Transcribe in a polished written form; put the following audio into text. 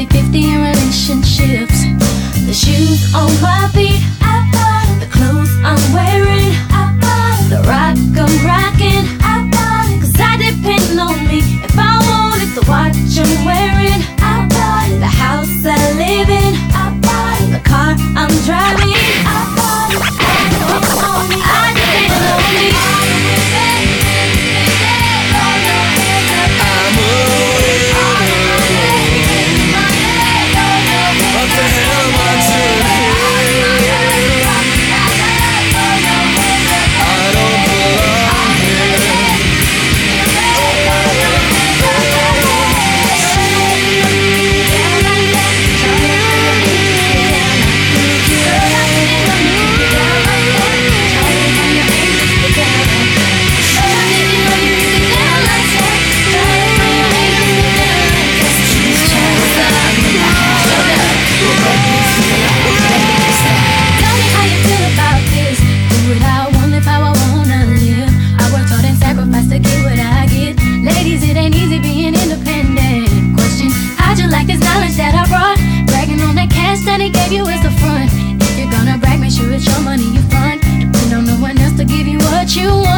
50-50 in relationships. The shoes on my feet, I bought it. The clothes I'm wearing, I bought it. The rock I'm rocking, I bought it. 'Cause I depend on me. If I wanted the watch I'm wearing, I bought it. The house I live in, I bought it. The car I'm driving, I bought it. I depend on me. I depend on me. What the hell am I doing here? I don't belong here. Tell me how you feel about this. Do what I want, live how I wanna live. I worked hard and sacrificed to get what I get. Ladies, it ain't easy being independent. Question, how'd you like this knowledge that I brought? Bragging on that cash that he gave you is the front. If you're gonna brag, make sure it's your money you front. Depend on no one else to give you what you want.